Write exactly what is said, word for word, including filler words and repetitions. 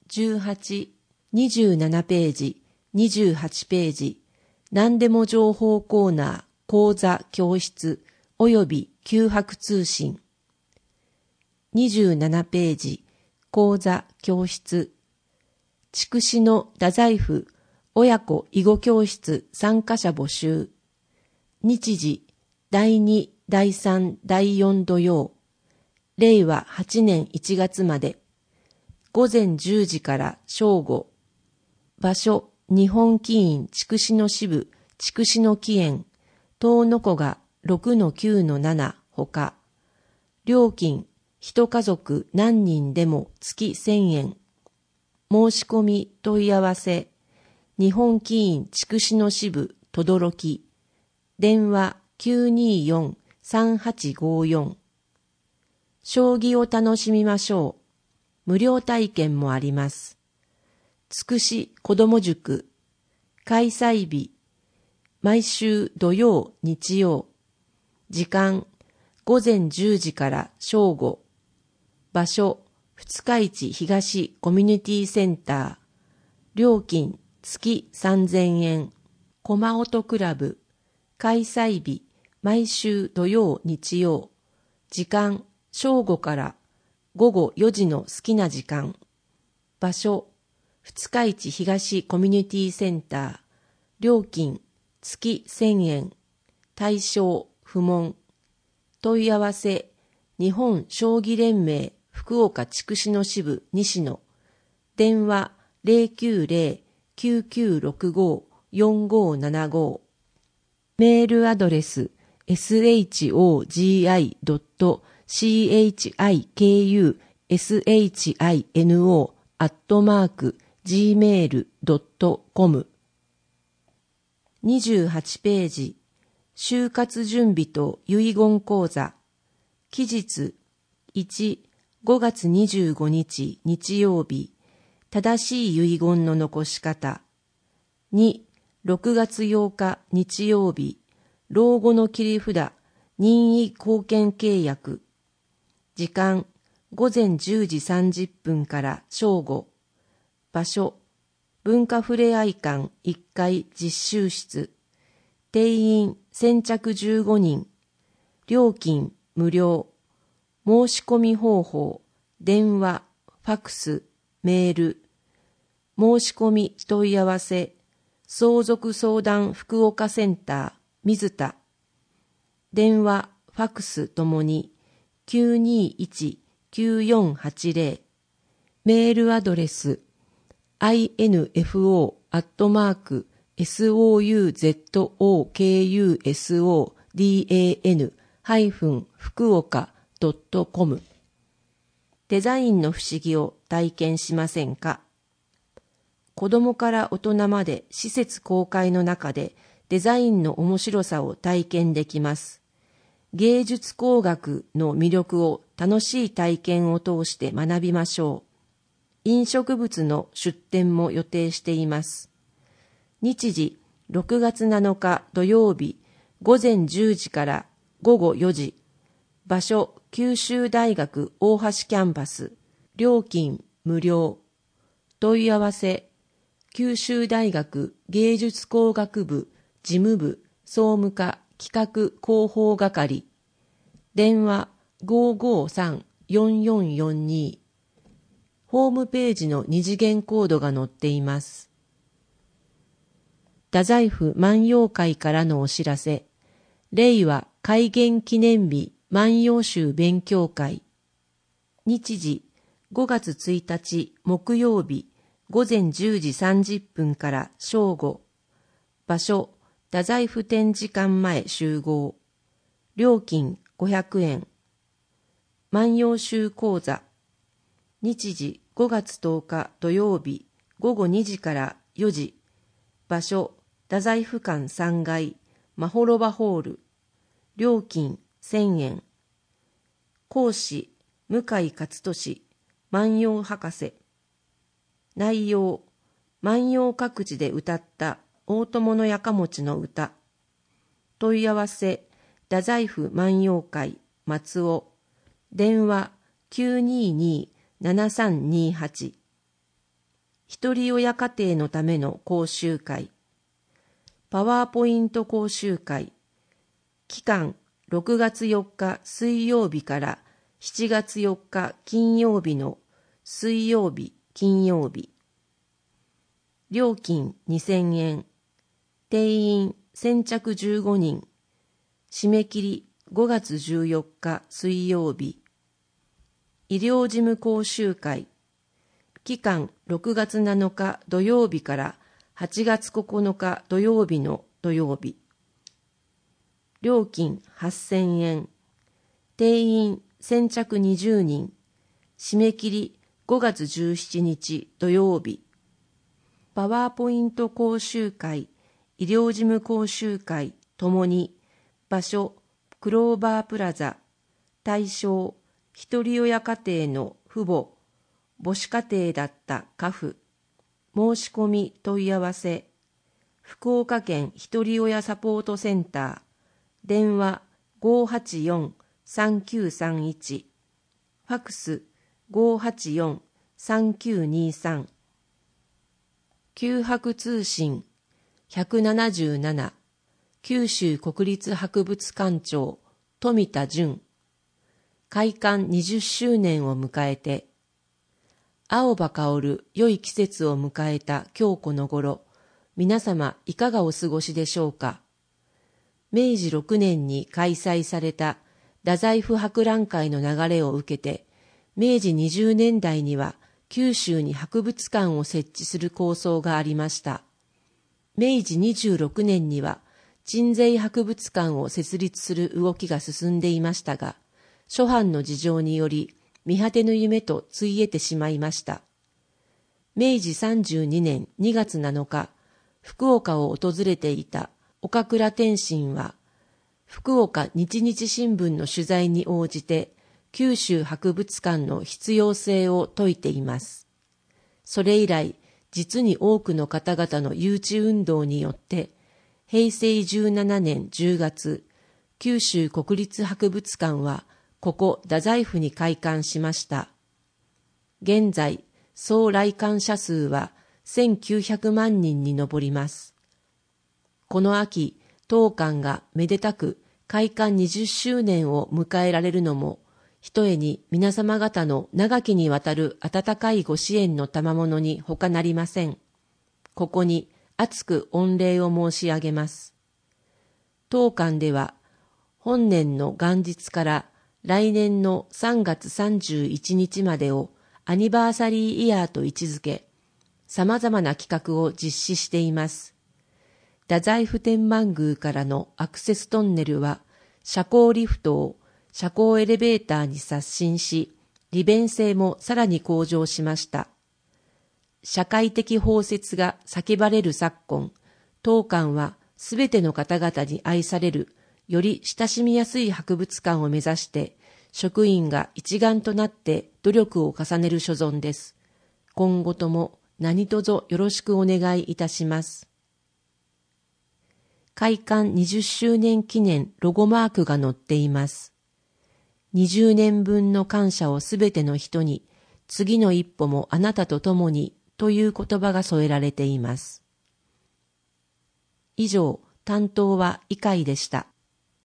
じゅうはち、にじゅうななページ、にじゅうはちページ、何でも情報コーナー、講座、教室、および九白通信。にじゅうななページ、講座、教室。筑紫の太宰府、親子囲碁教室参加者募集。日時、だいに、だいさん、だいよん土曜。れいわはちねんいちがつまで。午前じゅうじから正午。場所、日本棋院筑紫の支部、筑紫の棋園、東の子が ろくのきゅうのなな ほか。料金、一家族何人でも月せんえん。申し込み問い合わせ、日本棋院筑紫の支部、とどろき。電話 きゅうにーよん さんはちごよん。将棋を楽しみましょう。無料体験もあります。つくし子ども塾。開催日。毎週土曜、日曜。時間。午前じゅうじから正午。場所。二日市東コミュニティセンター。料金。月さんぜんえん。駒音クラブ。開催日。毎週土曜、日曜。時間。正午から午後よじの好きな時間。場所。二日市東コミュニティセンター。料金。月せんえん。対象。不問。問い合わせ。日本将棋連盟福岡筑紫の支部西野。電話 ゼロきゅうゼロ きゅうきゅうろくご よんごななご。メールアドレス エスエイチオージーアイドットシーエイチアイケーユーエスエイチアイエヌオー アットマーク ジーメールドットコム。にじゅうはちページ、就活準備と遺言講座。期日いち、ごがつにじゅうごにち日曜日、正しい遺言の残し方。に、ろくがつようか日曜日、老後の切り札、任意貢献契約。時間、ごぜんじゅうじさんじゅっぷんから正午。場所、文化ふれあい館いっかい実習室。定員先着じゅうごにん。料金無料。申し込み方法、電話、ファクス、メール。申し込み問い合わせ、相続相談福岡センター、水田。電話、ファクスともに、きゅうにいち きゅうよんはちゼロ。メールアドレス、アイエヌエフオー アットマーク、ソウゾクハイフン福岡ドットコム。デザインの不思議を体験しませんか？子供から大人まで施設公開の中でデザインの面白さを体験できます。芸術工学の魅力を楽しい体験を通して学びましょう。飲食物の出店も予定しています。日時ろくがつなのか土曜日午前じゅうじから午後よじ。場所九州大学大橋キャンパス。料金無料。問い合わせ九州大学芸術工学部事務部総務課企画広報係。電話 ごーごーさん よんよんよんに。ホームページの二次元コードが載っています。太宰府万葉会からのお知らせ。令和開元記念日万葉集勉強会。日時ごがつついたち木曜日午前じゅうじさんじゅっぷんから正午。場所太宰府展示館前集合。料金ごひゃくえん。万葉集講座。日時ごがつとおか土曜日午後にじからよじ。場所太宰府館さんがいまほろばホール。料金せんえん。講師向井勝利万葉博士。内容万葉各地で歌った大友のやかもちの歌。問い合わせ太宰府万葉会松尾。電話 きゅうにーにー ななさんにーはち。 一人親家庭のための講習会、パワーポイント講習会、期間ろくがつよっか水曜日からしちがつよっか金曜日の水曜日、金曜日。料金にせんえん、定員先着じゅうごにん、締め切りごがつじゅうよっか水曜日。医療事務講習会、期間ろくがつなのか土曜日からはちがつここのか土曜日の土曜日。料金はっせんえん、定員先着にじゅうにん、締め切りごがつじゅうしちにち土曜日。パワーポイント講習会、医療事務講習会ともに、場所、クローバープラザ、対象、一人親家庭の父母、母子家庭だった家父、申し込み問い合わせ、福岡県一人親サポートセンター、電話 ごーはちよんさんきゅうさんいち、ファクス ごーはちよんさんきゅうにさん、九博通信ひゃくななじゅうなな、九州国立博物館長富田淳、開館にじゅっしゅうねんを迎えて、青葉香る良い季節を迎えた今日この頃、皆様いかがお過ごしでしょうか。めいじろくねんに開催された太宰府博覧会の流れを受けて、めいじにじゅうねんだいには九州に博物館を設置する構想がありました。めいじにじゅうろくねんには鎮西博物館を設立する動きが進んでいましたが、諸般の事情により見果てぬ夢とついえてしまいました。めいじさんじゅうにねんにがつなのか、福岡を訪れていた岡倉天心は、福岡日日新聞の取材に応じて、九州博物館の必要性を説いています。それ以来、実に多くの方々の誘致運動によって、へいせいじゅうななねんじゅうがつ、九州国立博物館は、ここ太宰府に開館しました。現在、総来館者数はせんきゅうひゃくまんにんに上ります。この秋、当館がめでたく開館にじゅっしゅうねんを迎えられるのも、ひとえに皆様方の長きにわたる温かいご支援の賜物に他なりません。ここに厚く御礼を申し上げます。当館では、本年の元日から来年のさんがつさんじゅういちにちまでをアニバーサリーイヤーと位置づけ、様々な企画を実施しています。太宰府天満宮からのアクセストンネルは、車高リフトを車高エレベーターに刷新し、利便性もさらに向上しました。社会的包摂が叫ばれる昨今、当館はすべての方々に愛される、より親しみやすい博物館を目指して、職員が一丸となって努力を重ねる所存です。今後とも何卒よろしくお願いいたします。開館にじゅっしゅうねん記念ロゴマークが載っています。にじゅうねんぶんの感謝をすべての人に、次の一歩もあなたと共にという言葉が添えられています。以上、担当は医会でした。